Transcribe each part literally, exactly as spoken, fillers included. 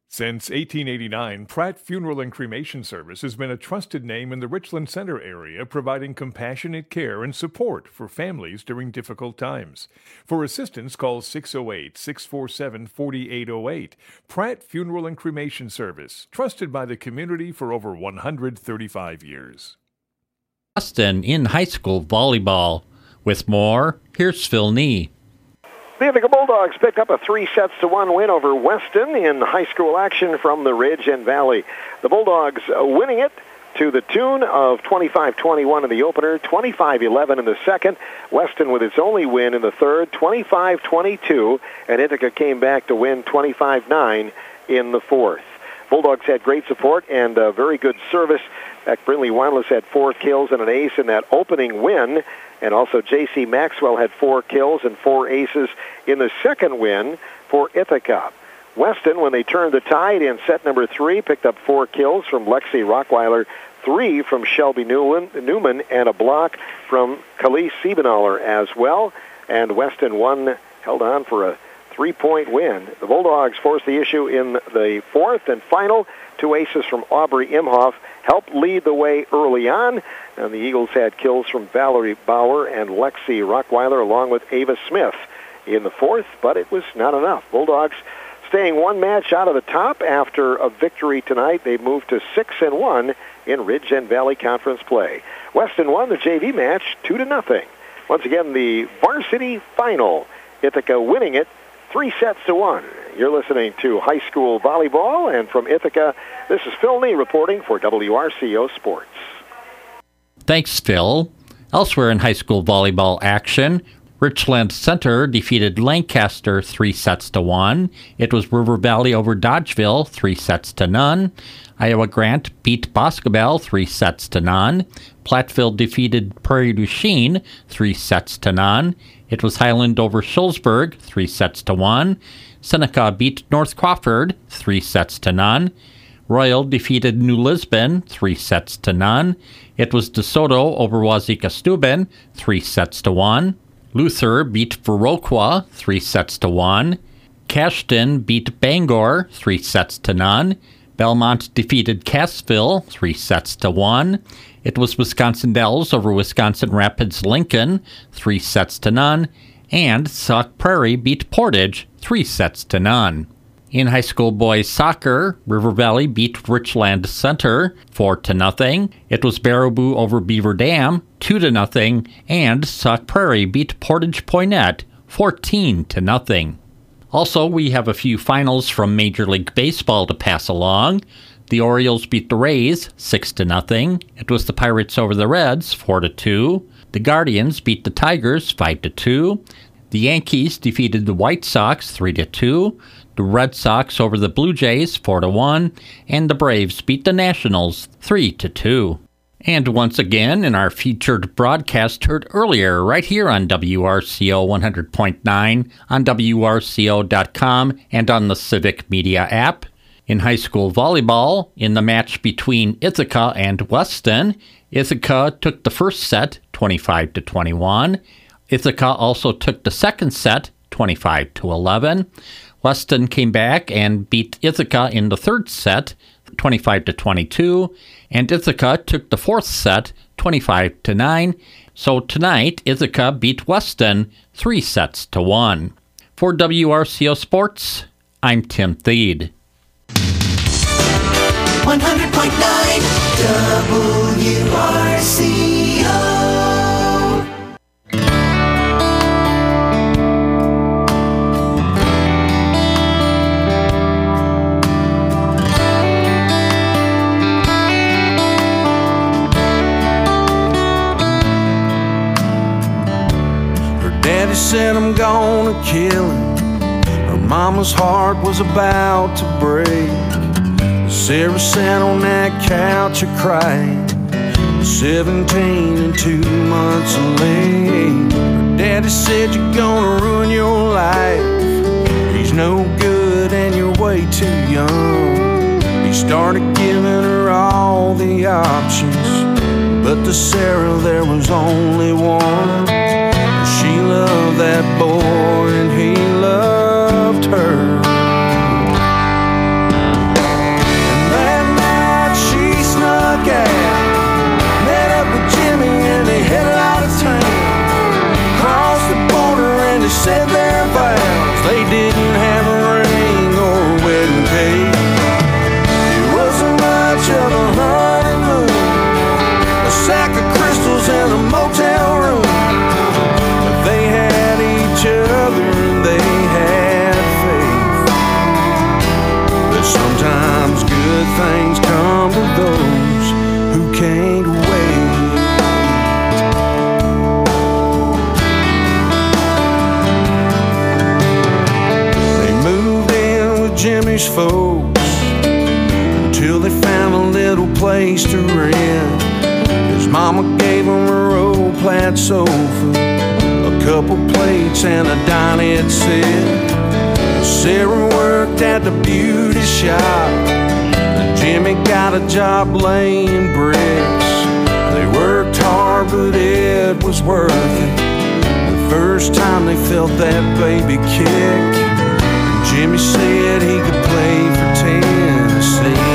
Since eighteen eighty-nine, Pratt Funeral and Cremation Service has been a trusted name in the Richland Center area, providing compassionate care and support for families during difficult times. For assistance, call six oh eight, six four seven, four eight oh eight. Pratt Funeral and Cremation Service, trusted by the community for over one hundred thirty-five years. Boston in high school volleyball. With more, here's Phil Nee. The Ithaca Bulldogs pick up a three sets to one win over Weston in high school action from the Ridge and Valley. The Bulldogs winning it to the tune of twenty-five twenty-one in the opener, twenty-five eleven in the second. Weston with its only win in the third, twenty-five twenty-two, and Ithaca came back to win twenty-five nine in the fourth. Bulldogs had great support and uh, very good service. In fact, Brinley Wireless had four kills and an ace in that opening win. And also J C Maxwell had four kills and four aces in the second win for Ithaca. Weston, when they turned the tide in set number three, picked up four kills from Lexi Rockweiler, three from Shelby Newman, and a block from Khalees Siebenaller as well. And Weston won, held on for a three-point win. The Bulldogs forced the issue in the fourth and final. Two aces from Aubrey Imhoff helped lead the way early on. And the Eagles had kills from Valerie Bauer and Lexi Rockweiler along with Ava Smith in the fourth, but it was not enough. Bulldogs staying one match out of the top after a victory tonight. They moved to six and one in Ridge and Valley Conference play. Weston won the J V match two to nothing. Once again, the varsity final. Ithaca winning it three sets to one. You're listening to high school volleyball, and from Ithaca, this is Phil Nee reporting for W R C O Sports. Thanks, Phil. Elsewhere in high school volleyball action, Richland Center defeated Lancaster three sets to one. It was River Valley over Dodgeville three sets to none. Iowa Grant beat Boscobel three sets to none. Platteville defeated Prairie du Chien three sets to none. It was Highland over Schulzburg three sets to one. Seneca beat North Crawford three sets to none. Royal defeated New Lisbon three sets to none. It was DeSoto over Wazeeka Steuben three sets to one. Luther beat Viroqua three sets to one. Cashton beat Bangor three sets to none. Belmont defeated Cassville three sets to one. It was Wisconsin Dells over Wisconsin Rapids Lincoln three sets to none. And Sauk Prairie beat Portage three sets to none. In high school boys soccer, River Valley beat Richland Center four to nothing. It was Baraboo over Beaver Dam two to nothing, and Sauk Prairie beat Portage Poinet fourteen to nothing. Also, we have a few finals from Major League Baseball to pass along. The Orioles beat the Rays six to nothing. It was the Pirates over the Reds four to two. The Guardians beat the Tigers five to two. The Yankees defeated the White Sox three to two. The Red Sox over the Blue Jays four to one, and the Braves beat the Nationals three to two. And once again, in our featured broadcast heard earlier, right here on W R C O one hundred point nine, on W R C O dot com, and on the Civic Media app. In high school volleyball, in the match between Ithaca and Weston, Ithaca took the first set, twenty-five to twenty-one. Ithaca also took the second set, twenty-five to eleven. Weston came back and beat Ithaca in the third set, twenty-five to twenty-two, and Ithaca took the fourth set, twenty-five to nine. So tonight, Ithaca beat Weston three sets to one. For W R C O Sports, I'm Tim Thede. one hundred point nine W R C O. Daddy said I'm gonna kill him. Her mama's heart was about to break. Sarah sat on that couch a crying, seventeen and two months late. Her daddy said you're gonna ruin your life. He's no good and you're way too young. He started giving her all the options, but to Sarah there was only one. She loved that boy and he loved her. folks until they found a little place to rent. His mama gave him a old plaid sofa, a couple plates and a dinette set. Sarah worked at the beauty shop, and Jimmy got a job laying bricks. They worked hard, but it was worth it. The first time they felt that baby kick, and Jimmy said he could play for Tennessee.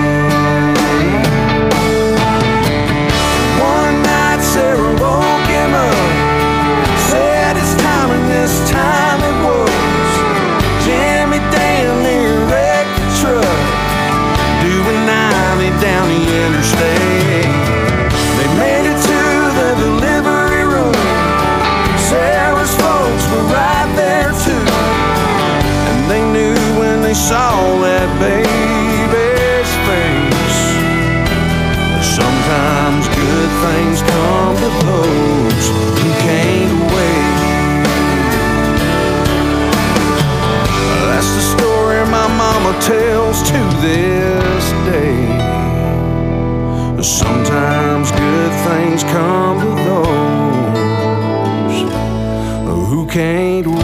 One night Sarah woke him up, said it's time, and this time it was. Jimmy down there wrecked the truck, doing ninety down the interstate. They made it to the delivery room. Sarah's folks were right there too, and they knew when they saw that baby's face. Sometimes good things come to those who can't wait. That's the story my mama tells to this day. Sometimes good things come to those who can't wait.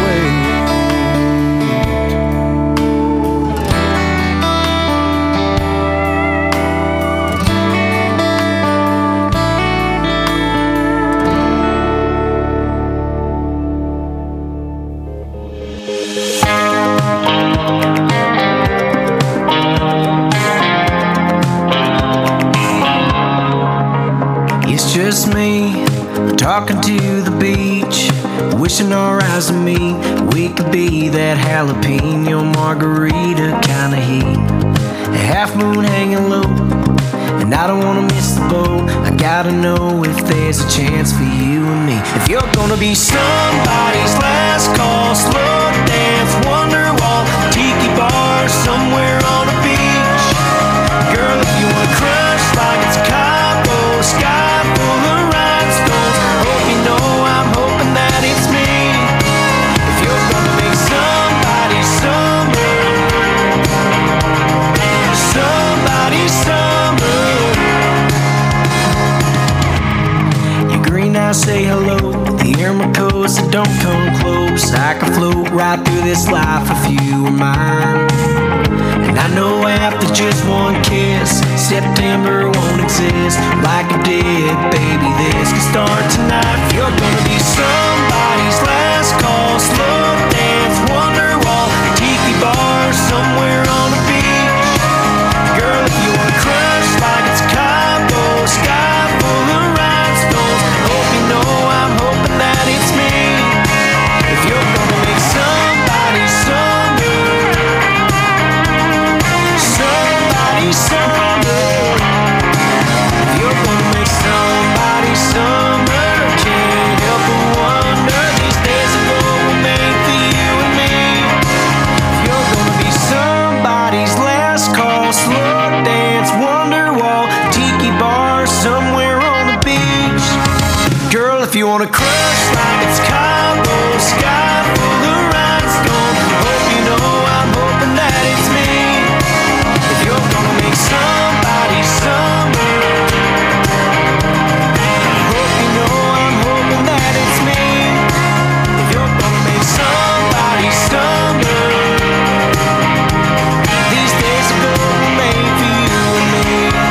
Just me talking to the beach, wishing our eyes and me, we could be that jalapeno margarita kind of heat. A half moon hanging low, and I don't wanna miss the boat. I gotta know if there's a chance for you and me. If you're gonna be somebody's last call, slow dance, Wonderwall, tiki bar somewhere on a beach. Girl, if you wanna crush like it's Cabo, sky full of rhinestones, hope you know I'm hoping that it's me. If you're gonna make somebody summer, somebody summer. Your green eyes say hello, the air my coast, so don't come close. I can float right through this life if you were mine. And I know after just one kiss, September won't exist like it did, baby. This can start tonight. If you're gonna be somebody's last call, slow dance, Wonderwall, tiki bar somewhere on the beach. Girl, if you wanna crush like it's Cabo, sky full of rhinestones, hope you know I'm hoping that it's me. If you're gonna make somebody summer, somebody summer. If you're gonna make somebody summer, can't help but wonder, these days ago were made for you and me. If you're gonna be somebody's last call, slow dance, Wonderwall, tiki bar somewhere on the beach. Girl, if you wanna crush like it's Cabo, sky full of rhinestones, hope you know I'm hoping that it's me. If you're gonna make somebody summer, hope you know I'm hoping that it's me. If you're gonna make somebody summer, these days ago were made for you and me.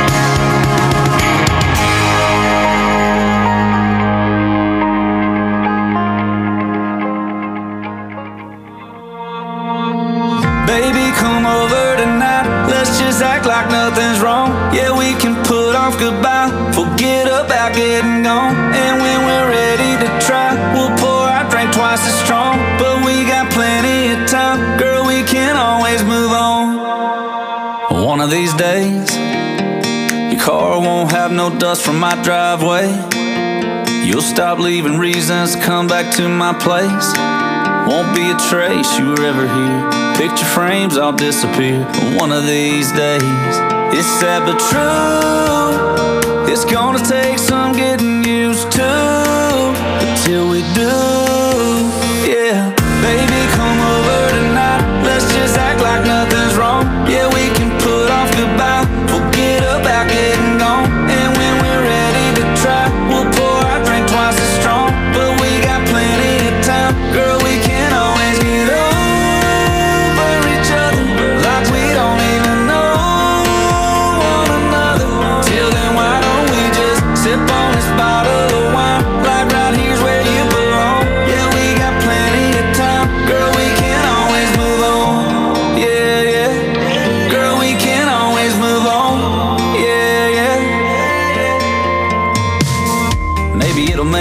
Baby, come over tonight, let's just act like nothing's wrong. Yeah, we can put off goodbye, forget about getting gone. And when we're ready to try, we'll pour our drink twice as strong. But we got plenty of time, girl, we can always move on. One of these days, your car won't have no dust from my driveway. You'll stop leaving reasons to come back to my place. Won't be a trace you were ever here. Picture frames all disappear. One of these days, it's sad but true, it's gonna take some getting used to, until we do. Yeah, baby, come over tonight, let's just act like nothing's wrong.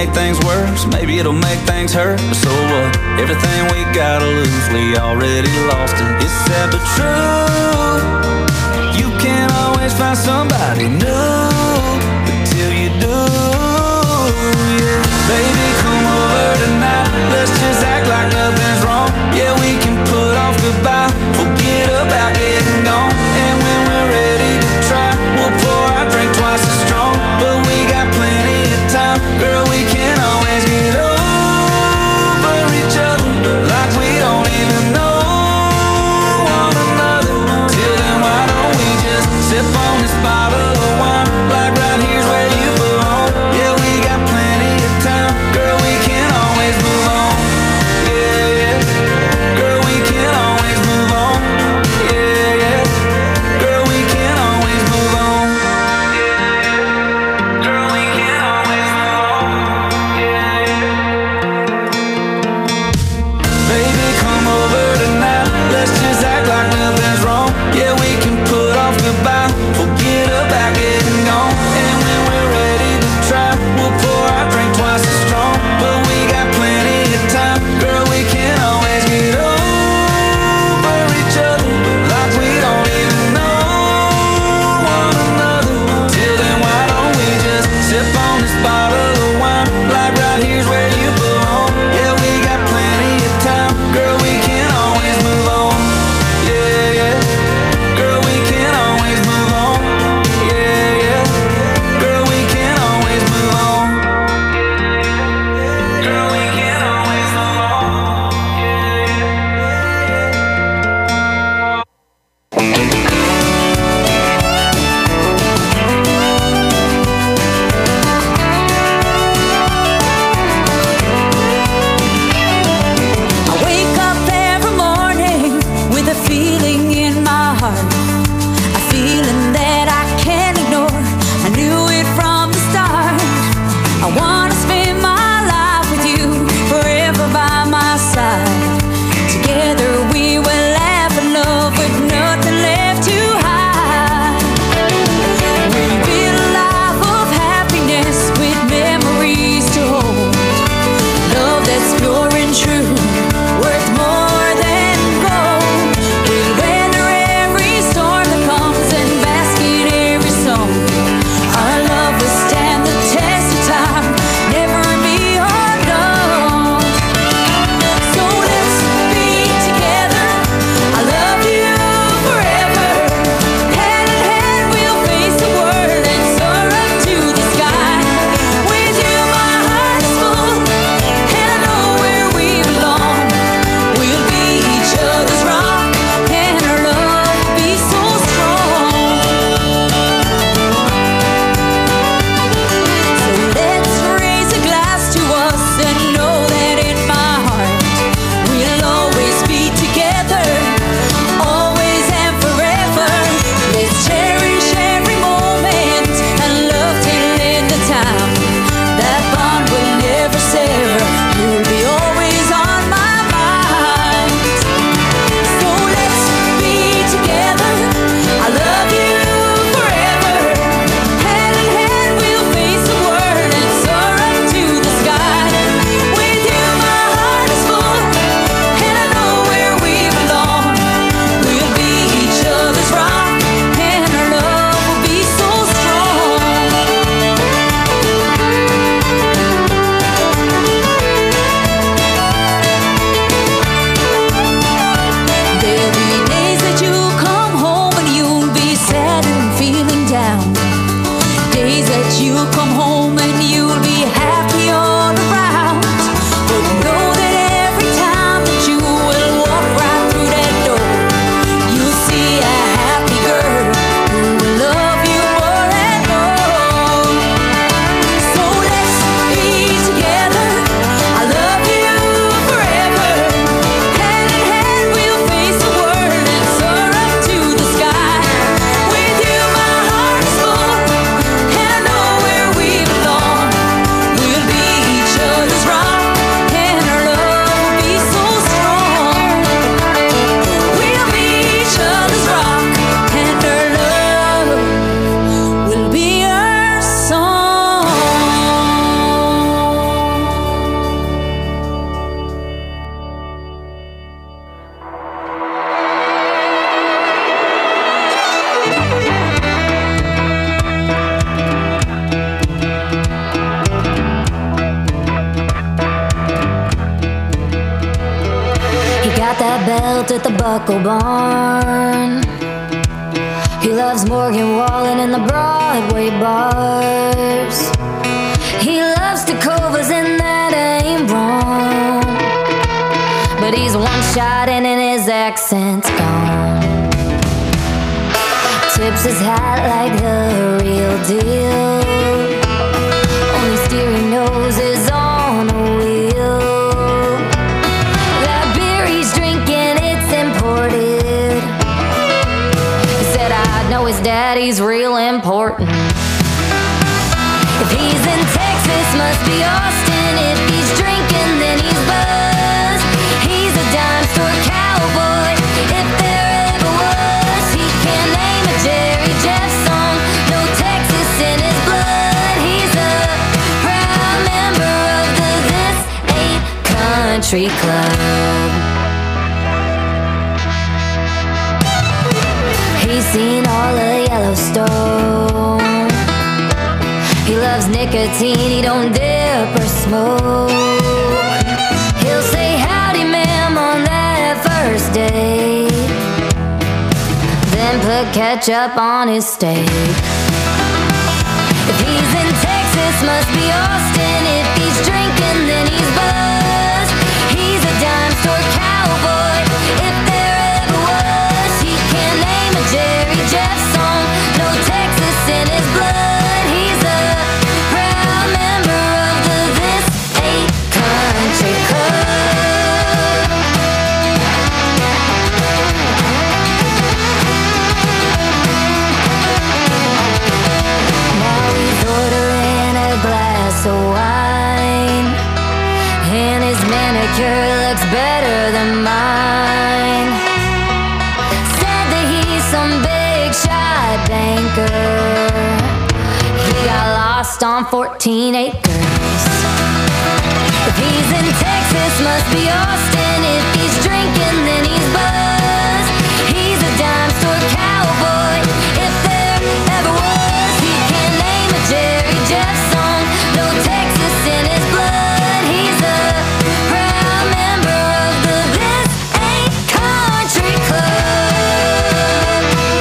make things worse, maybe it'll make things hurt. But so what? Everything we gotta lose, we already lost it. It's sad but true. You can't always find somebody new until you do. Yeah, baby, come over tonight. Let's just act like nothing's wrong. Yeah, we can put off goodbye, forget about getting gone. And when we're ready to try, we'll pour our drink twice as strong. But we got plenty of time, girl, we can always get over each other like we don't even know one another. Till then, why don't we just sip on this bottle of wine? that belt at the Buckle Barn. He loves Morgan Wallen and the Broadway bars. He loves Tacovas and that ain't wrong. But he's one shot in and his accent's gone. Tips his hat like the real deal. Only steering nose is on a wheel. That beer he's drinking, it's imported. He said I know his daddy's real important. If he's in Texas, must be Austin. If he's drinking, then he's buzzed. He's a dime store cowboy. If there ever was, he can't name a Jerry Jeff song. No Texas in his blood. He's a proud member of the This Ain't Country Club. He's seen all of Yellowstone. He loves nicotine, he don't dip or smoke. He'll say howdy ma'am on that first date, then put ketchup on his steak. If he's in Texas, must be Austin. If he's drinking, then he's buzzed. He's a dime store cowboy. If there ever was, he can't name a Jerry Jeff song. No Texas in his blood. He's a proud member of the This Ain't Country Club. Now he's ordering a glass of wine, and his manicure looks better than mine. Said that he's some big shot banker. He got lost on fourteen acres. If he's in Texas, must be Austin. If he's drinking, then he's buzzed. He's a dime store cowboy. If there ever was, he can't name a Jerry Jeff song. No Texas in his blood. He's a proud member of the This Ain't Country Club.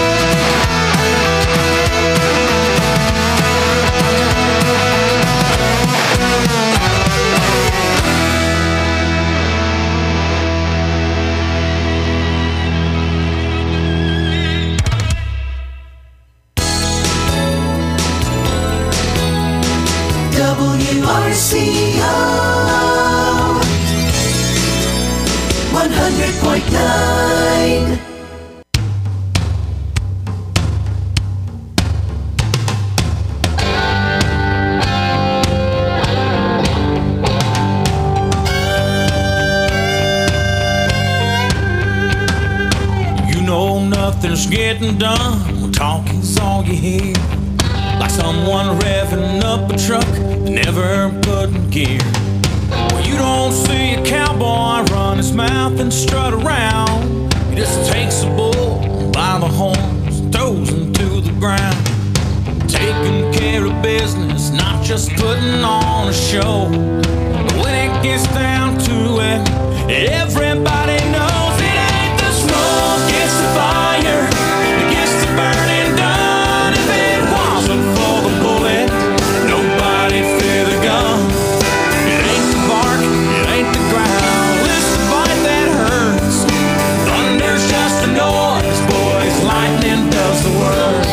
W R C O one hundred point nine. You know nothing's getting done when talking's all you hear. Like someone revving up a truck, never putting gear. Well, you don't see a cowboy run his mouth and strut around. He just takes the bull by the horns and throws him to the ground. Taking care of business, not just putting on a show. But when it gets down to it, everybody knows it ain't the smoke, it's the fire. It gets the burning done. If it wasn't for the bullet, nobody fear the gun. It ain't the bark, it ain't the ground, it's the bite that hurts. Thunder's just a noise, boys, lightning does the work.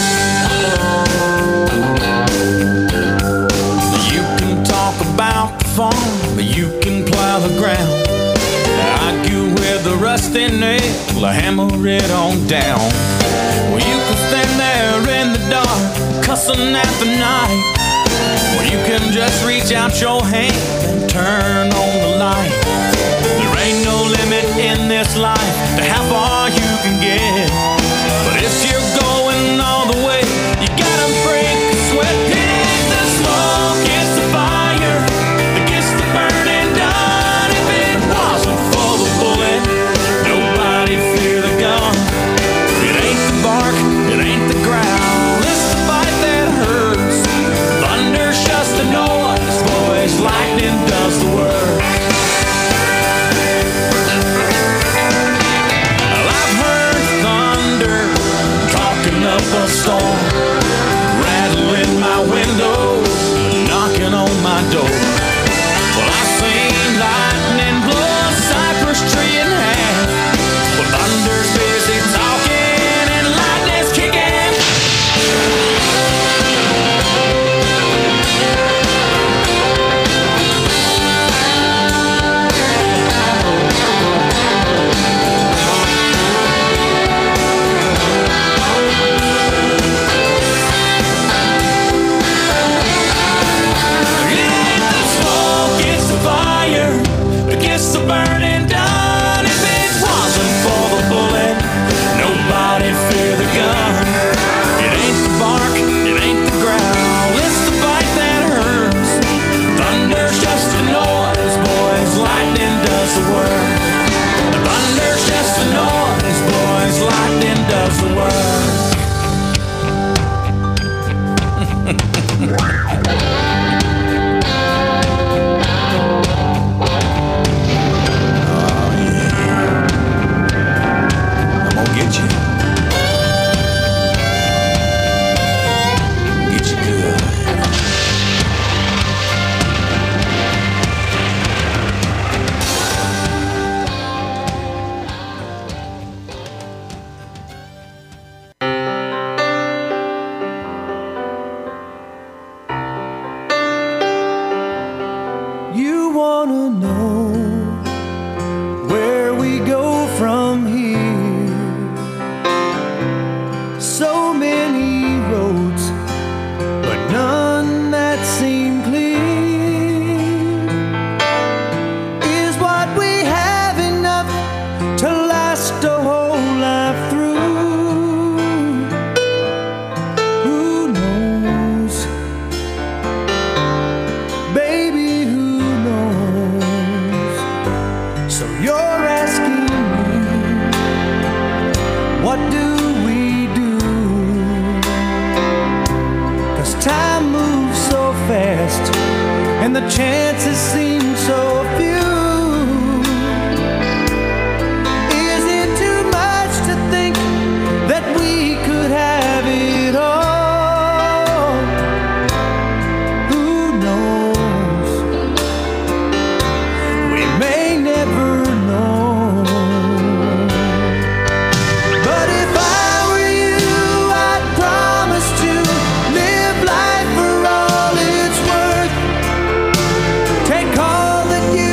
You can talk about the farm, but you can plow the ground. Argue with the rusty nail, hammer it on down. Well, you can stand there in the dark, cussing at the night. Well, you can just reach out your hand and turn on the light. There ain't no limit in this life to how far you can get. But if you're going all the way, you gotta break a sweat. It ain't the smoke, it's the fire that gets the burning done. If it wasn't for the bullet, nobody fear the gun. It ain't the bark, it ain't the growl, it's the bite that hurts. Thunder's just a noise, boys, lightning does the work. hailstorm, rattling my window, knocking on my door. Well, I seen lightning blow a cypress tree in half. Well, thunder's busy talking and lightning's kicking. Against the burning dawn. If it wasn't for the bullet, nobody fear the gun. It ain't the bark, it ain't the growl, it's the bite that hurts. Thunder's just a noise, boys, lightning does the work. The thunder's just a noise, boys, lightning does the work. Take all that you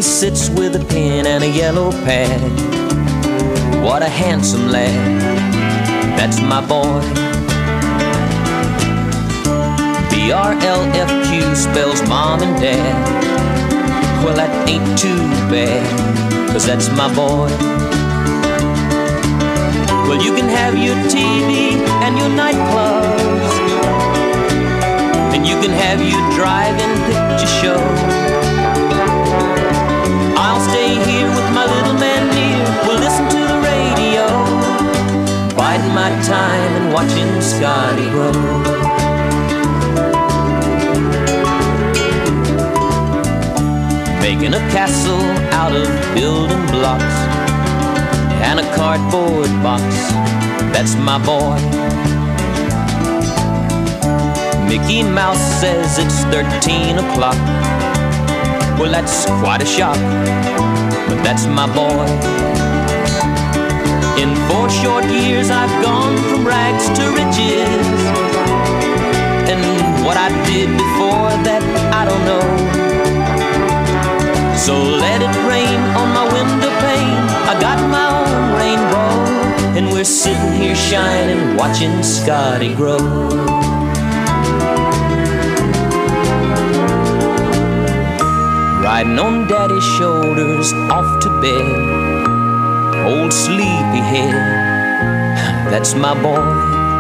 sits with a pen and a yellow pad. What a handsome lad, that's my boy. B R L F Q spells mom and dad. Well, that ain't too bad, 'cause that's my boy. Well, you can have your T V and your nightclubs, and you can have your drive-in picture show. I'll stay here with my little man near. We'll listen to the radio, biding my time and watching Scotty grow. Making a castle out of building blocks and a cardboard box, that's my boy. Mickey Mouse says it's thirteen o'clock. Well, that's quite a shock, but that's my boy. In four short years I've gone from rags to riches, and what I did before that I don't know. So let it rain on my window pane, I got my own rainbow, and we're sitting here shining, watching Scotty grow. Riding on daddy's shoulders, off to bed, old sleepyhead, that's my boy.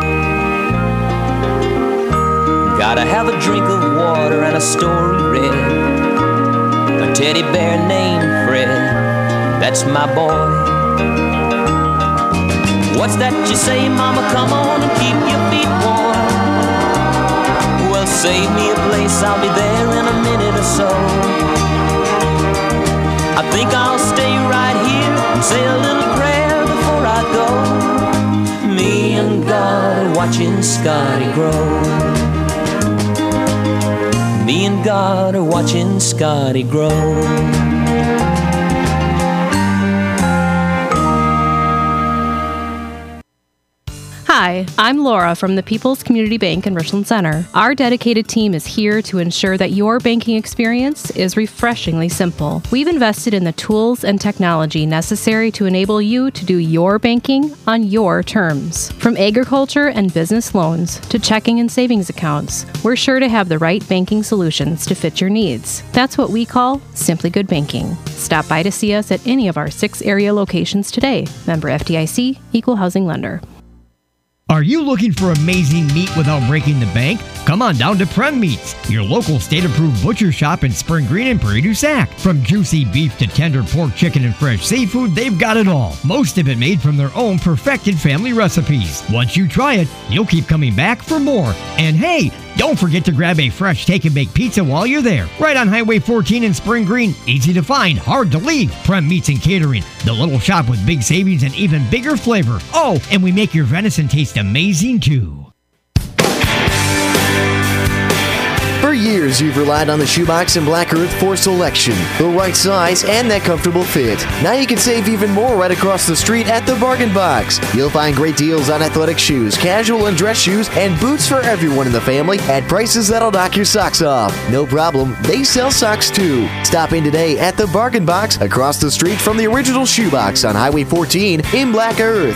Gotta have a drink of water and a story read, a teddy bear named Fred, that's my boy. What's that you say, mama? Come on and keep your feet warm. Well, save me a place, I'll be there in a minute or so. I think I'll stay right here and say a little prayer before I go. Me and God are watching Scotty grow. Me and God are watching Scotty grow. Hi, I'm Laura from the People's Community Bank in Richland Center. Our dedicated team is here to ensure that your banking experience is refreshingly simple. We've invested in the tools and technology necessary to enable you to do your banking on your terms. From agriculture and business loans to checking and savings accounts, we're sure to have the right banking solutions to fit your needs. That's what we call Simply Good Banking. Stop by to see us at any of our six area locations today. Member F D I C, Equal Housing Lender. Are you looking for amazing meat without breaking the bank? Come on down to Prem Meats, your local state-approved butcher shop in Spring Green and Prairie du Sac. From juicy beef to tender pork, chicken, and fresh seafood, they've got it all. Most of it made from their own perfected family recipes. Once you try it, you'll keep coming back for more. And hey, don't forget to grab a fresh take-and-bake pizza while you're there. Right on Highway fourteen in Spring Green. Easy to find, hard to leave. Prem Meats and Catering, the little shop with big savings and even bigger flavor. Oh, and we make your venison taste amazing too. For years, you've relied on the Shoebox and Black Earth for selection, the right size, and that comfortable fit. Now you can save even more right across the street at the Bargain Box. You'll find great deals on athletic shoes, casual and dress shoes, and boots for everyone in the family at prices that'll knock your socks off. No problem, they sell socks too. Stop in today at the Bargain Box across the street from the original Shoebox on Highway fourteen in Black Earth.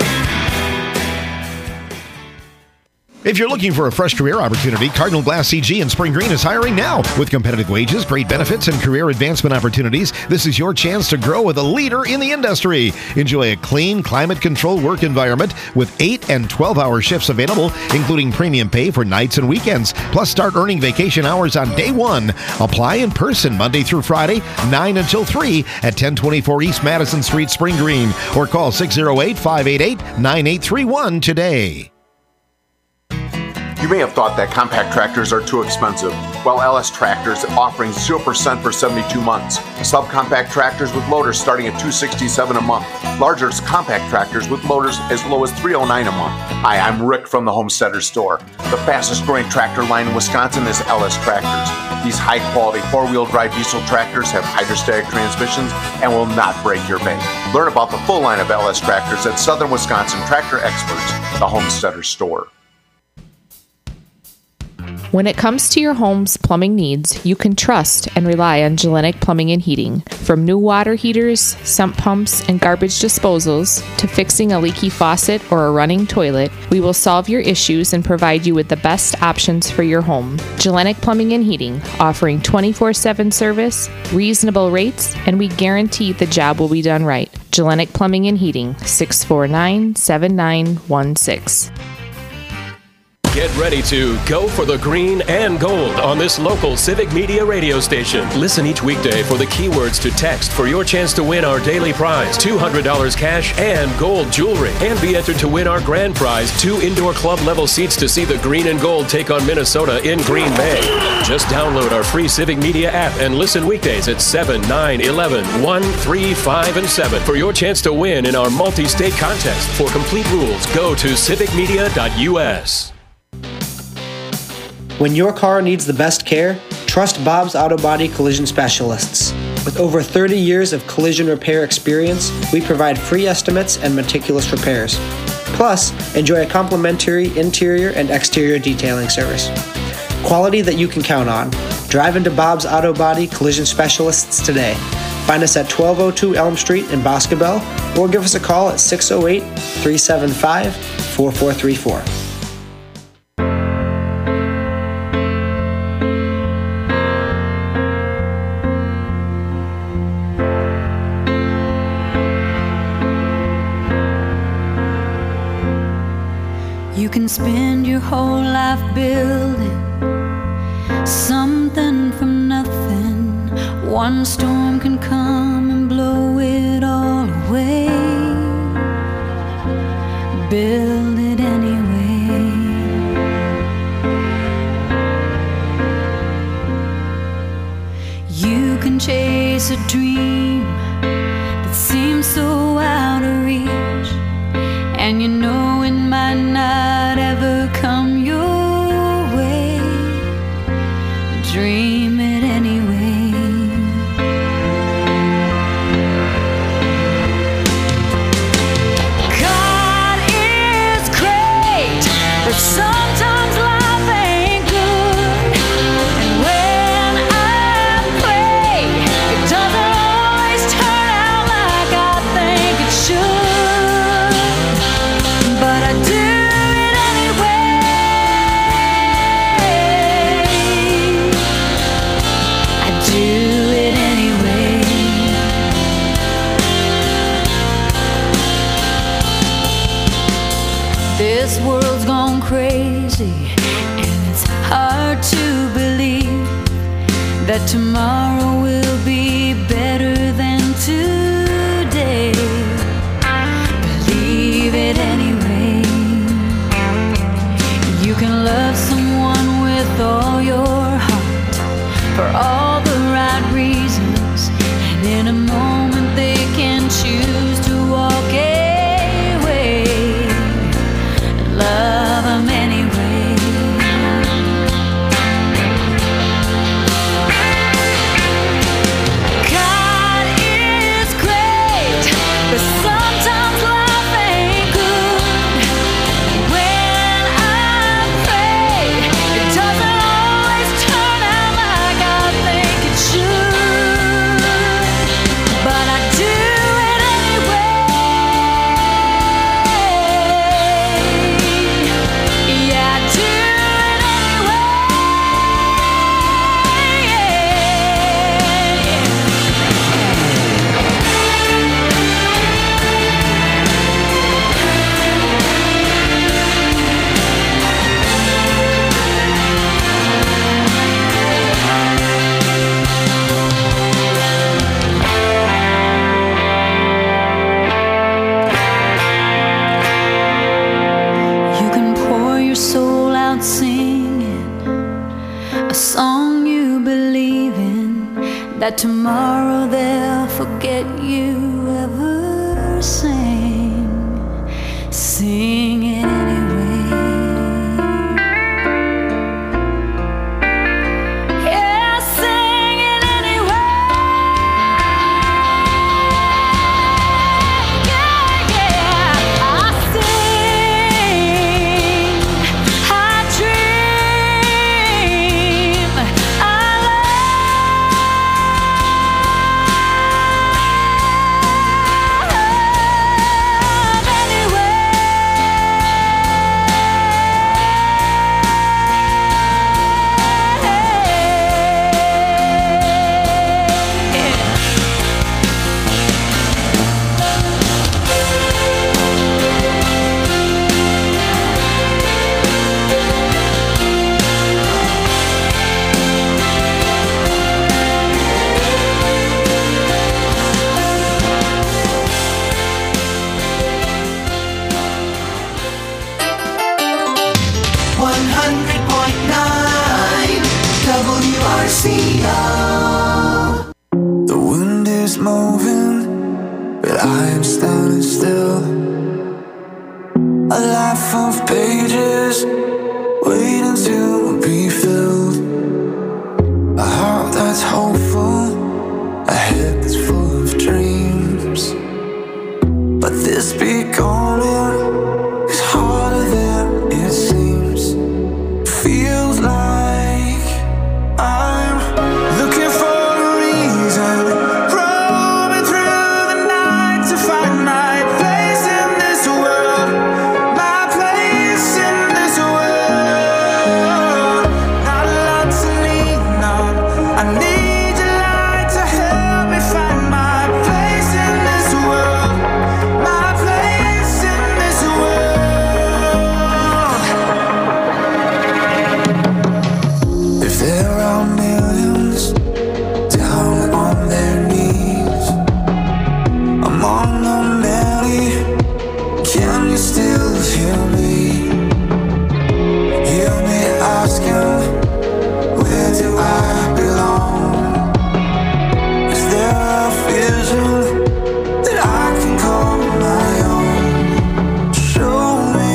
If you're looking for a fresh career opportunity, Cardinal Glass C G in Spring Green is hiring now. With competitive wages, great benefits, and career advancement opportunities, this is your chance to grow with a leader in the industry. Enjoy a clean, climate-controlled work environment with eight and twelve-hour shifts available, including premium pay for nights and weekends. Plus, start earning vacation hours on day one. Apply in person Monday through Friday, nine until three at ten twenty-four East Madison Street, Spring Green, or call six oh eight, five eight eight, nine eight three one today. You may have thought that compact tractors are too expensive. Well, L S Tractors is offering zero percent for seventy-two months. Subcompact tractors with loaders starting at two hundred sixty-seven dollars a month. Larger compact tractors with loaders as low as three hundred nine dollars a month. Hi, I'm Rick from the Homesteader Store. The fastest growing tractor line in Wisconsin is L S Tractors. These high-quality four-wheel drive diesel tractors have hydrostatic transmissions and will not break your bank. Learn about the full line of L S Tractors at Southern Wisconsin Tractor Experts, the Homesteader Store. When it comes to your home's plumbing needs, you can trust and rely on Gellenic Plumbing and Heating. From new water heaters, sump pumps, and garbage disposals, to fixing a leaky faucet or a running toilet, we will solve your issues and provide you with the best options for your home. Gellenic Plumbing and Heating, offering twenty-four seven service, reasonable rates, and we guarantee the job will be done right. Gellenic Plumbing and Heating, six four nine, seven nine one six. Get ready to go for the green and gold on this local Civic Media radio station. Listen each weekday for the keywords to text for your chance to win our daily prize, two hundred dollars cash and gold jewelry. And be entered to win our grand prize, two indoor club level seats to see the green and gold take on Minnesota in Green Bay. Just download our free Civic Media app and listen weekdays at seven, nine, eleven, one, three, five, and seven for your chance to win in our multi-state contest. For complete rules, go to civic media dot u s. When your car needs the best care, trust Bob's Auto Body Collision Specialists. With over thirty years of collision repair experience, we provide free estimates and meticulous repairs. Plus, enjoy a complimentary interior and exterior detailing service. Quality that you can count on. Drive into Bob's Auto Body Collision Specialists today. Find us at twelve oh two Elm Street in Boscobel, or give us a call at six oh eight, three seven five, four four three four. You can spend your whole life building something from nothing. One storm can come and blow it all away. Build it anyway. You can chase a dream that seems so out of reach, and you know it might not ever come your way. Dream it anyway. God is great, but sometimes life ain't good. And when I pray, it doesn't always turn out like I think it should. But I do it anyway. I do it anyway. This world's gone crazy, and it's hard to believe that tomorrow will be better than today. Believe it anyway. You can love someone with all your heart for all the right reasons, and in a moment they can choose to walk away. Love them anyway. God is great, but sometimes life ain't good. When I pray, it doesn't always turn out like I think it should. But I do it anyway. Yeah, I do it You can pour your soul out singing a song you believe in, that tomorrow they'll forget you ever sang. Sing it anyway. Yeah, sing it anyway. Yeah, yeah, I sing, I dream. but I am standing still. A life of pages waiting to be filled. A heart that's hopeful, a head that's full of dreams. But this becoming is harder than it seems. Feels like I'm looking for a reason, roaming through the night to find my place in this world, my place in this world. Not a lot to lean on, I need your light to help me find my place in this world, my place in this world. If there are millions down on their knees among the many, can you still hear me? Hear me asking, where do I belong? Is there a vision that I can call my own? Show me.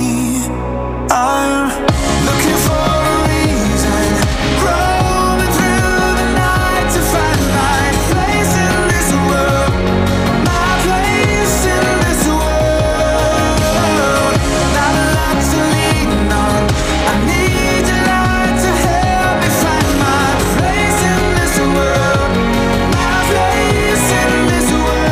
I'm looking for a reason, roaming through the night to find my place in this world, my place in this world. Not a lot to lean on, I need your light to help me find my place in this world, my place in this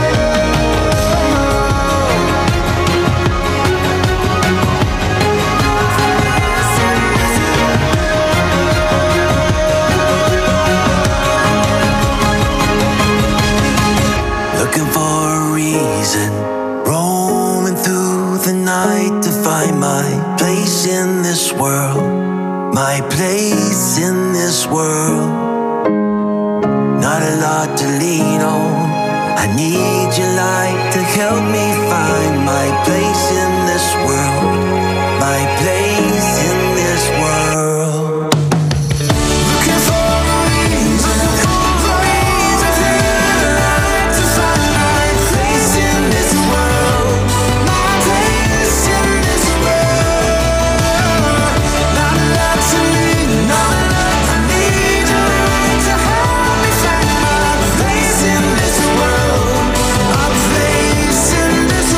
Looking for a reason, roaming through the night to find my place in this world, my place in this world. Not a lot to lean on, I need your light to help me find my place in this world, my place in this world. Looking for a reason, roaming through the night to find my place in this world, my place in this world. Not a lot to lean on, I need your light to help me find my place in this world, my place in this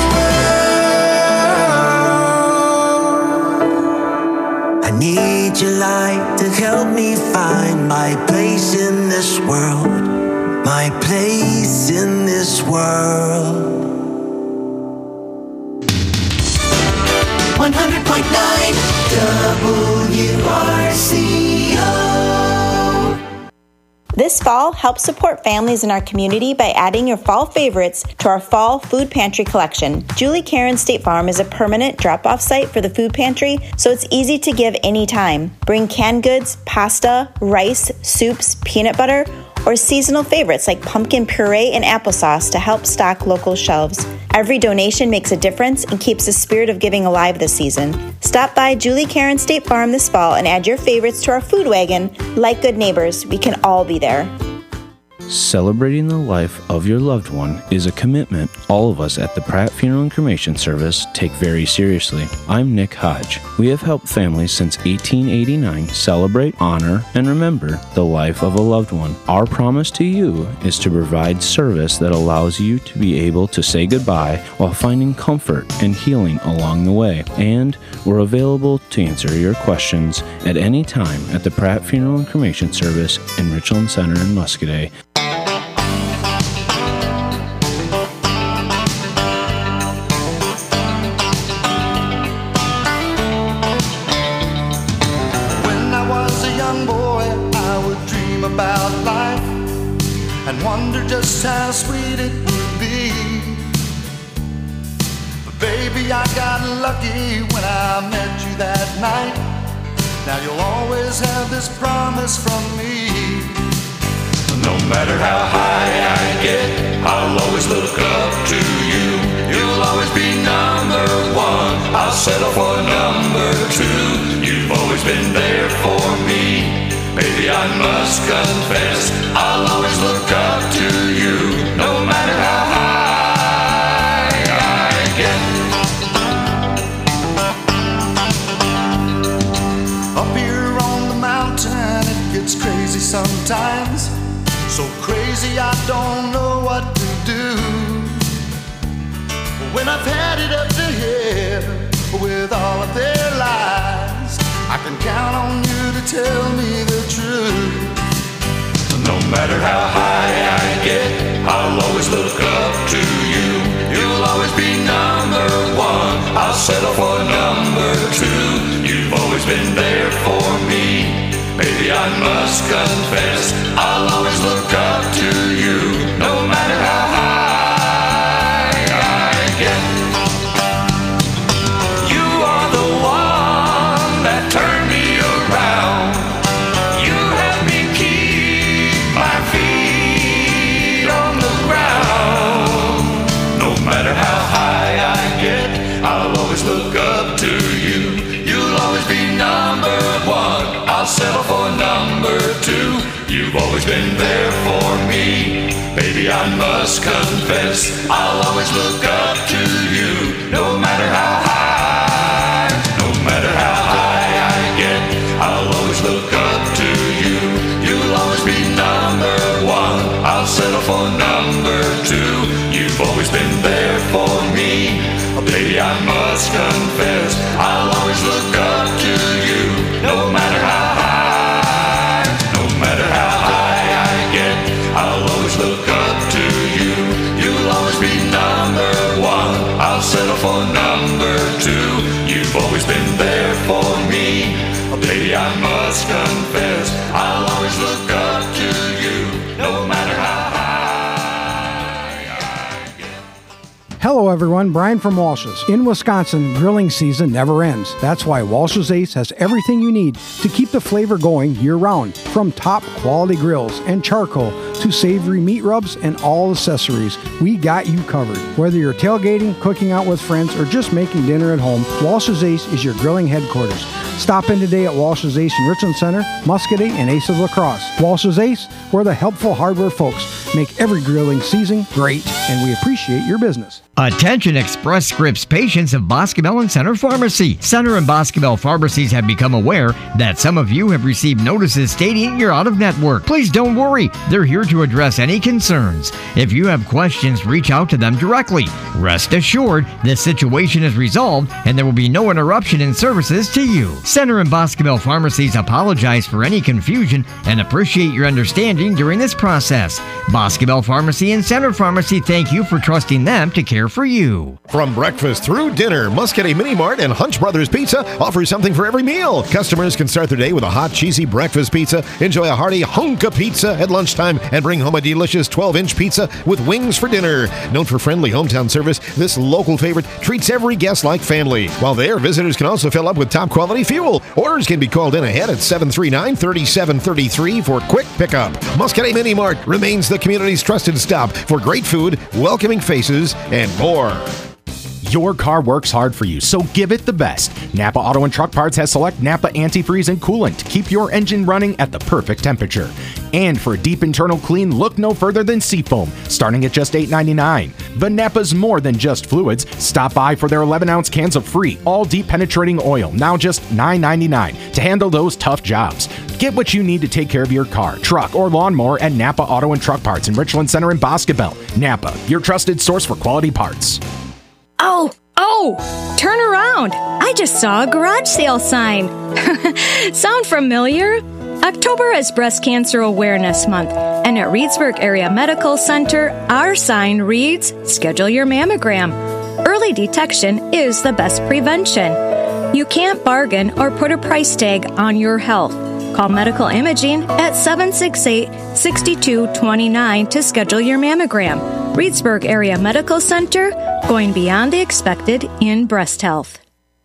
world. I need your light to help me find my place in this world, my place in this world. one hundred point nine W R C O. This fall, help support families in our community by adding your fall favorites to our fall food pantry collection. Julie Karen State Farm is a permanent drop-off site for the food pantry, so it's easy to give anytime. Bring canned goods, pasta, rice, soups, peanut butter, or seasonal favorites like pumpkin puree and applesauce to help stock local shelves. Every donation makes a difference and keeps the spirit of giving alive this season. Stop by Julie Karen State Farm this fall and add your favorites to our food wagon. Like good neighbors, we can all be there. Celebrating the life of your loved one is a commitment all of us at the Pratt Funeral and Cremation Service take very seriously. I'm Nick Hodge. We have helped families since eighteen eighty-nine celebrate, honor, and remember the life of a loved one. Our promise to you is to provide service that allows you to be able to say goodbye while finding comfort and healing along the way. And we're available to answer your questions at any time at the Pratt Funeral and Cremation Service in Richland Center in Muscoda. About life and wonder just how sweet it would be. But baby, I got lucky when I met you that night. Now you'll always have this promise from me. No matter how high I get, I'll always look up to you. You'll always be number one, I'll settle for number two. You've always been there for me. Baby, I must confess, I'll always look up to you, no matter how high minds so crazy I don't know what to do. When I've had it up to here with all of their lies, I can count on you to tell me the truth. No matter how high I get, I'll always look up to you. You'll always be number one, I'll settle for number two. You've always been there for me. Baby, I must confess, I'll always look up to you, no matter how high I get. You are the one that turned me around. You helped me keep my feet on the ground. No matter how high I get, I'll always look up to you. You'll always be number one, I'll settle for number two. You've always been there for me. Baby, I must confess, I'll always look up to you, no matter how high, no matter how high I get, I'll always look up to you. You'll always be number one, I'll settle for number two. You've always been there for me. Baby, I must confess, I'll always look up to you, no matter how high, no matter how high I get, I'll always look up to you. You'll always be number one, I'll settle for number two. You've always been there for me. Baby, I must confess, I'll always look up to you, no matter how high. Hello everyone, Brian from Walsh's. In Wisconsin, grilling season never ends. That's why Walsh's Ace has everything you need to keep the flavor going year-round. From top quality grills and charcoal to savory meat rubs and all accessories, we got you covered. Whether you're tailgating, cooking out with friends, or just making dinner at home, Walsh's Ace is your grilling headquarters. Stop in today at Walsh's Ace in Richland Center, Muscatine, and Ace of La Crosse. Walsh's Ace, where the helpful hardware folks make every grilling season great, and we appreciate your business. Attention Express Scripts patients of Boscobel and Center Pharmacy. Center and Boscobel pharmacies have become aware that some of you have received notices stating you're out of network. Please don't worry. They're here to address any concerns. If you have questions, reach out to them directly. Rest assured, this situation is resolved and there will be no interruption in services to you. Center and Boscobel pharmacies apologize for any confusion and appreciate your understanding during this process. Boscobel Pharmacy and Center Pharmacy thank you for trusting them to care for you. From breakfast through dinner, Muscatine Mini Mart and Hunch Brothers Pizza offers something for every meal. Customers can start their day with a hot, cheesy breakfast pizza, enjoy a hearty hunk of pizza at lunchtime, and bring home a delicious twelve-inch pizza with wings for dinner. Known for friendly hometown service, this local favorite treats every guest like family. While there, visitors can also fill up with top-quality fuel. Orders can be called in ahead at seven three nine, three seven three three for quick pickup. Muscatine Mini Mart remains the community's trusted stop for great food, welcoming faces, and more. Your car works hard for you, so give it the best. Napa Auto and Truck Parts has select Napa antifreeze and coolant to keep your engine running at the perfect temperature. And for a deep internal clean, look no further than Seafoam, starting at just eight ninety-nine. But Napa's more than just fluids. Stop by for their eleven ounce cans of free, all deep penetrating oil, now just nine ninety-nine, to handle those tough jobs. Get what you need to take care of your car, truck, or lawnmower at Napa Auto and Truck Parts in Richland Center and Boscobel. Napa, your trusted source for quality parts. Oh, oh, turn around. I just saw a garage sale sign. Sound familiar? October is Breast Cancer Awareness Month, and at Reedsburg Area Medical Center, our sign reads, schedule your mammogram. Early detection is the best prevention. You can't bargain or put a price tag on your health. Call Medical Imaging at seven six eight, six two two nine to schedule your mammogram. Reedsburg Area Medical Center, going beyond the expected in breast health.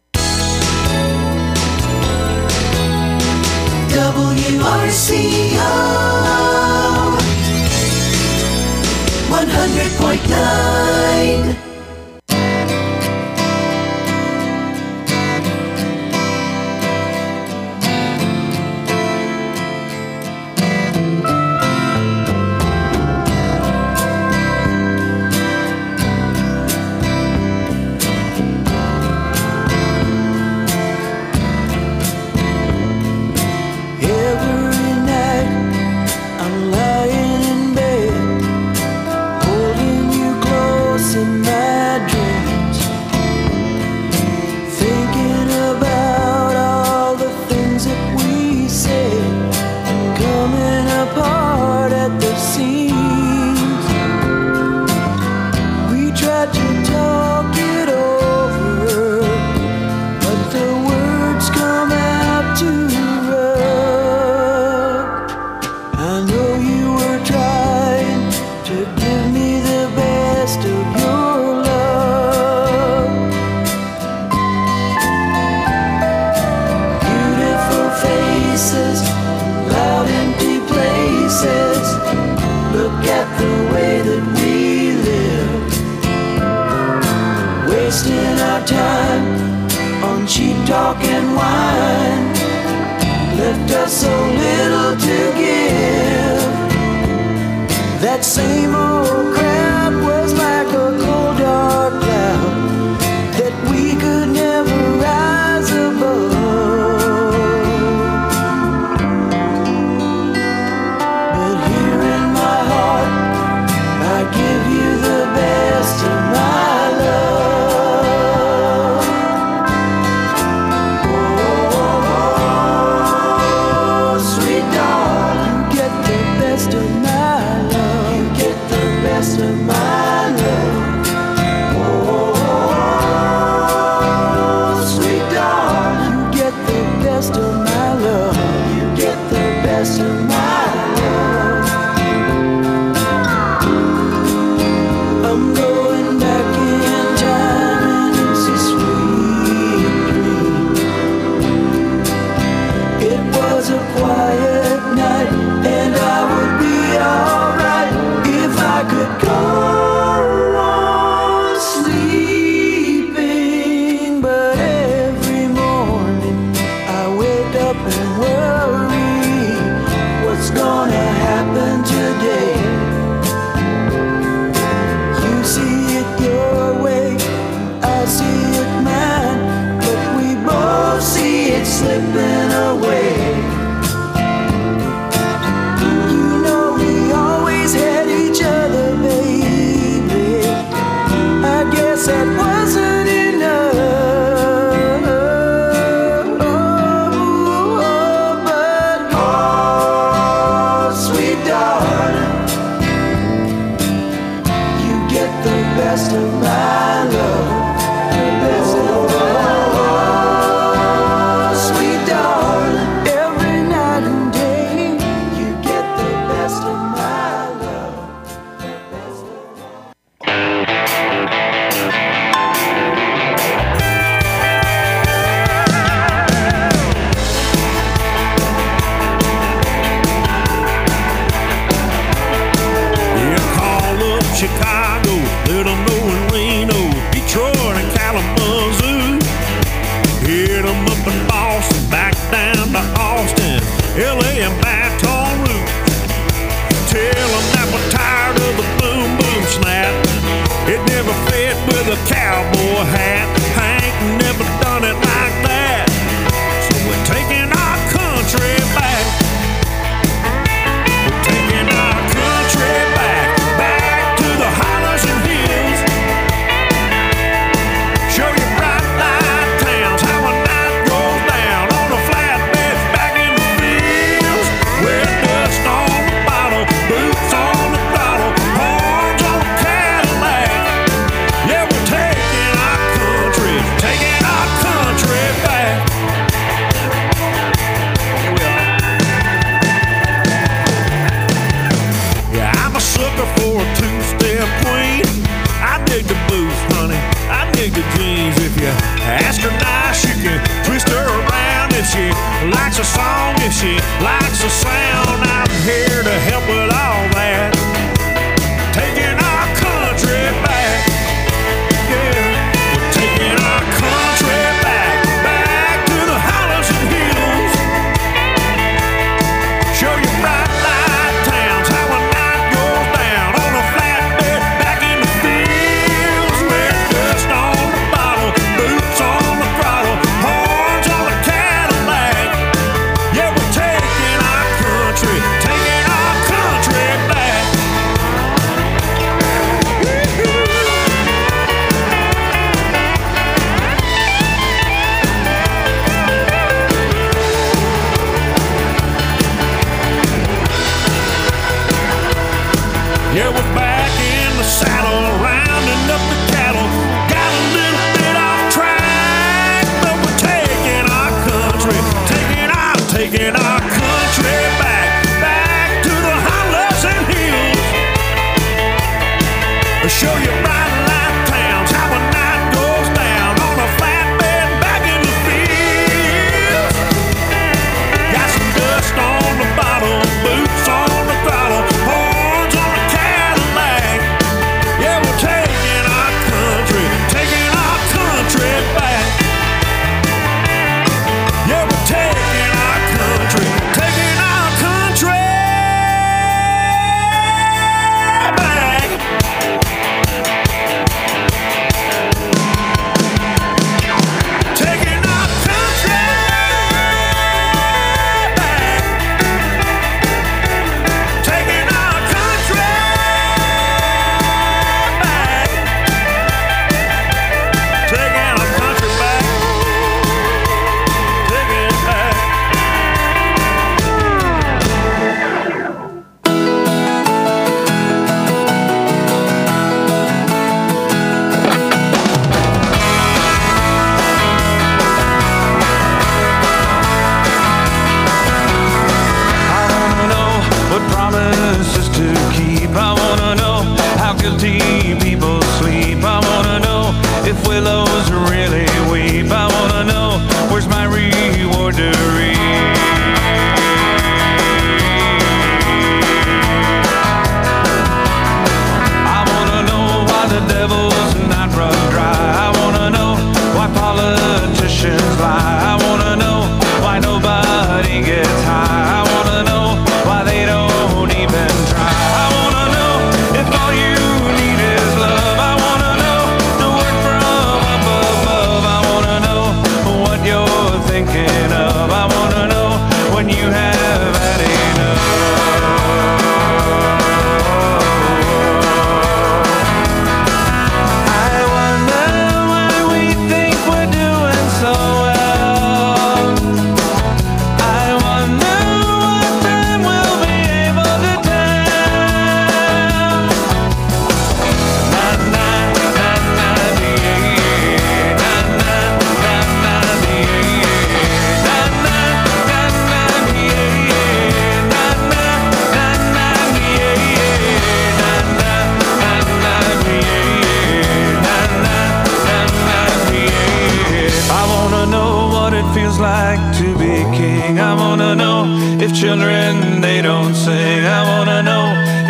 W R C O one hundred point nine. cheap talk and wine left us so little to give. That same old crowd was like a cold dark cloud that we could never rise above. But here in my heart I give you the best of my love. Oh, sweet darling, you get the best of my love. You get the best of my love. Oh, sweet darling, you get the best of my love. You get the best of my love. I'm going back in time and it's a sweet dream. It was a quiet night and I would be alright if I could go on sleeping. But every morning I wake up and worry what's gonna happen today. You see it your way, I see it mine, but we both see it slipping away. You know we always had each other, baby. I guess that wasn't enough. But oh, sweet darling, you get the best of my love. The best of my love. Sweet darling, every night and day, you get the best of my love. Yeah, call up Chicago, let 'em know in Reno, Detroit and Kalamazoo. Hit 'em up in Boston, back down to Austin, L A and Baton Rouge. Tell 'em that we're tired of the boom boom snap. It never fit with a cowboy hat. Hank never done it like that. So we're taking our country back. We're taking our country back, back to the hollers and hills. Show you bright light towns, how a night goes down on a flatbed back in the fields. Where dust on the bottle, boots on the throttle, horns on the Cadillac. Yeah, we're taking our country, taking our country back. Here we are. Yeah, I'm a sucker for a two-step queen. I dig the boots, honey. I dig the jeans. If you ask her nice, you can twist her around. If she likes a song, if she likes a sound, I'm here to help with all that. Taking our country back. Yeah, we're taking our country back, back to the hollers and hills. Show you bright light towns, how a night goes down on a flatbed back in the fields. Where dust on the bottle, boots on the throttle, horns on the Cadillac. Yeah, we're taking our country, taking our country back. Yeah, we're back in the saddle, rounding up the cattle. Got a little bit off track, but we're taking our country, taking our, taking our country back, back to the hollers and hills. Show you bright light towns, how a night goes down on a flatbed back in the fields. Got some dust on the bottle, boots on the throttle, horns on the Cadillac. Yeah, we're taking our country, taking our country back.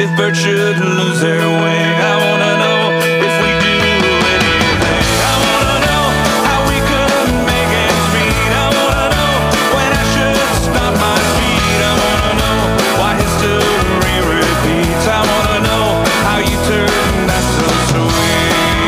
if birds should lose their way. I wanna know if we do anything. I wanna know how we could make ends meet. I wanna know when I should stop my feet. I wanna know why history repeats. I wanna know how you turned out so sweet.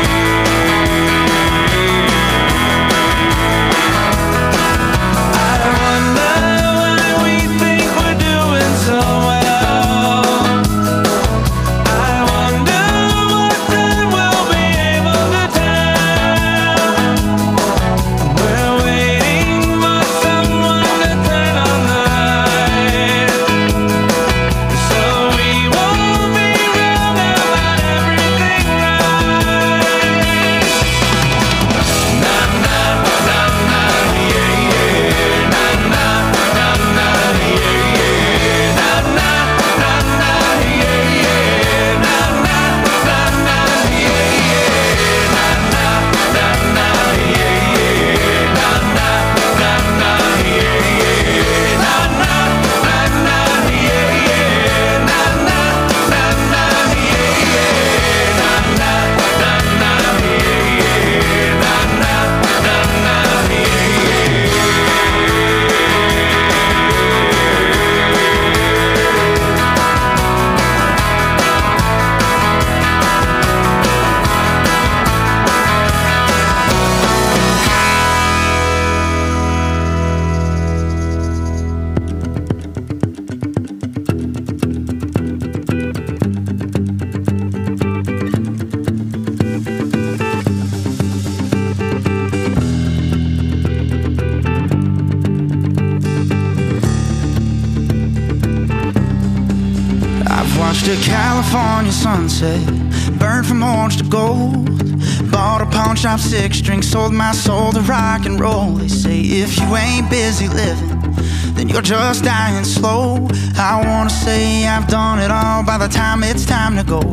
Watched a California sunset burn from orange to gold. Bought a pawn shop six string, sold my soul to rock and roll. They say if you ain't busy living, then you're just dying slow. I wanna say I've done it all by the time it's time to go.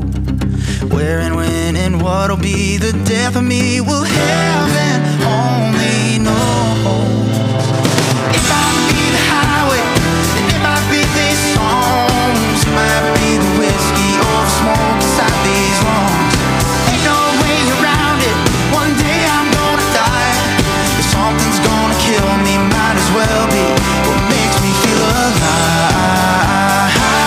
Where and when and what'll be the death of me will heaven only know. It might be the highway, and it might be these songs. It might be the whiskey or the smoke inside these lungs. Ain't no way around it, one day I'm gonna die. If something's gonna kill me, might as well be what makes me feel alive.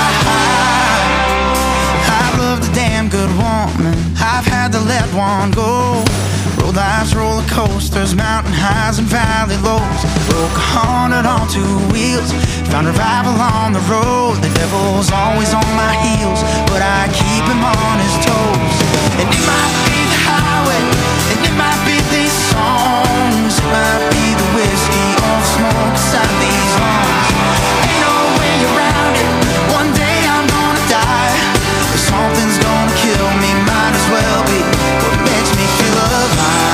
I've loved a damn good woman, I've had to let one go. Rode life's roller coasters, mountain highs and valley lows. Broke a hundred on two wheels, found revival on the road. The devil's always on my heels, but I keep him on his toes. And it might be the highway, and it might be these songs. It might be the whiskey or the smoke inside these lungs. Ain't no way around it, one day I'm gonna die. If something's gonna kill me, might as well be what makes me feel alive.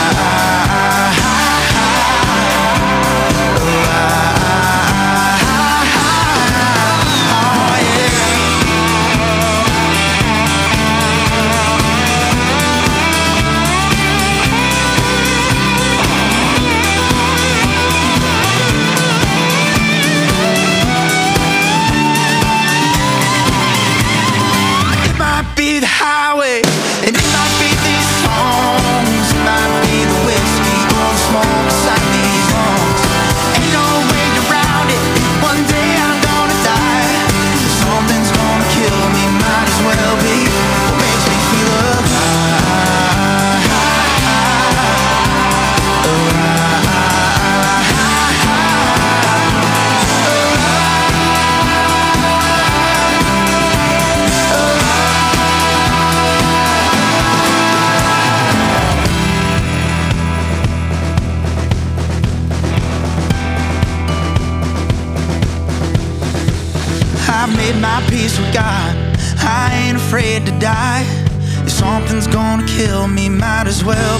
Be the highway, and it might be these songs. It might be the whiskey or the smoke inside these lungs. Ain't no way around it, one day I'm gonna die. If something's gonna kill me, might as well be what makes me feel alive. I've made my peace with God, I ain't afraid to die. If something's gonna kill me, might as well